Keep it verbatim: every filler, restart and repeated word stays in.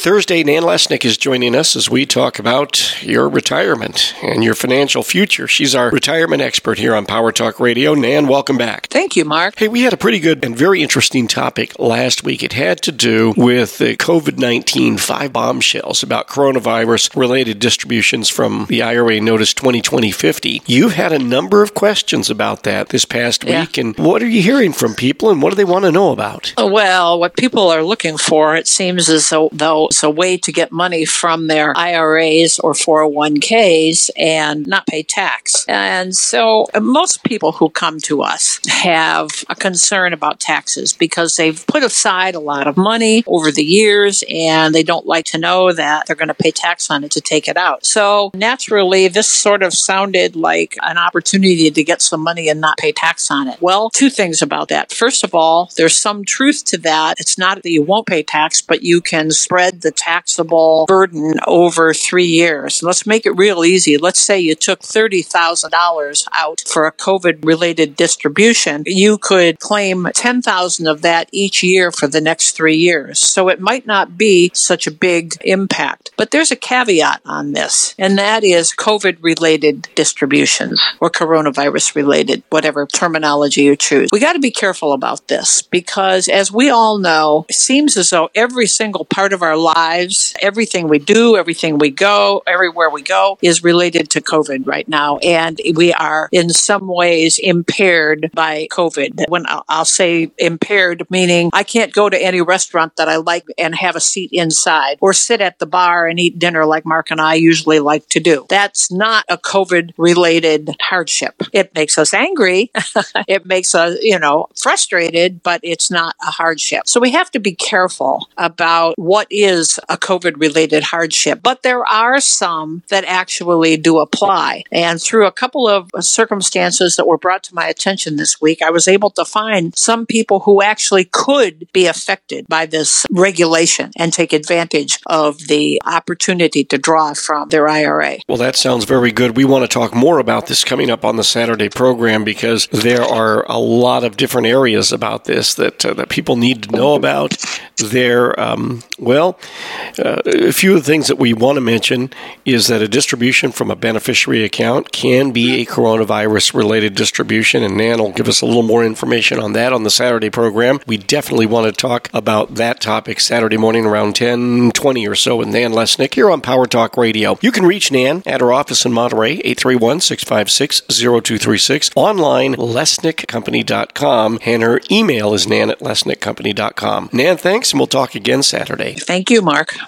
Thursday. Nan Lesnick is joining us as we talk about your retirement and your financial future. She's our retirement expert here on Power Talk Radio. Nan, welcome back. Thank you, Mark. Hey, we had a pretty good and very interesting topic last week. It had to do with the COVID nineteen five bombshells about coronavirus-related distributions from the I R A Notice twenty twenty fifty. You've had a number of questions about that this past Yeah. week, and what are you hearing from people, and what do they want to know about? Well, what people are looking for, it seems as though, though it's a way to get money from their I R As or four oh one k's and not pay tax. And so uh, most people who come to us have a concern about taxes because they've put aside a lot of money over the years and they don't like to know that they're going to pay tax on it to take it out. So naturally, this sort of sounded like an opportunity to get some money and not pay tax on it. Well, two things about that. First of all, there's some truth to that. It's not that you won't pay tax, but you can spread the taxable burden over three years. Let's make it real easy. Let's say you took thirty thousand dollars out for a COVID-related distribution. You could claim ten thousand dollars of that each year for the next three years. So it might not be such a big impact. But there's a caveat on this, and that is COVID-related distributions or coronavirus-related, whatever terminology you choose. We got to be careful about this because, as we all know, it seems as though every single part of our lives, everything we do, everything we go, everywhere we go, is related to COVID right now. And we are in some ways impaired by COVID. When I'll say impaired, meaning I can't go to any restaurant that I like and have a seat inside or sit at the bar and eat dinner like Mark and I usually like to do. That's not a COVID-related hardship. It makes us angry. It makes us, you know, frustrated, but it's not a hardship. So we have to be careful about what is a COVID-related hardship. But there are some that actually do apply. And through a couple of circumstances that were brought to my attention this week, I was able to find some people who actually could be affected by this regulation and take advantage of the opportunity to draw from their I R A. Well, that sounds very good. We want to talk more about this coming up on the Saturday program because there are a lot of different areas about this that uh, that people need to know about. There, um, well, uh, a few of the things that we want to mention is that a distribution from a beneficiary account can be a coronavirus-related distribution, and Nan will give us a little more information on that on the Saturday program. We definitely want to talk about that topic Saturday morning around ten twenty or so with Nan Lesnick here on Power Talk Radio. You can reach Nan at her office in Monterey, eight three one, six five six, zero two three six, online, lesnick company dot com, and her email is nan at lesnick company dot com. Nan, thanks, and we'll talk again Saturday. Thank you, Mark.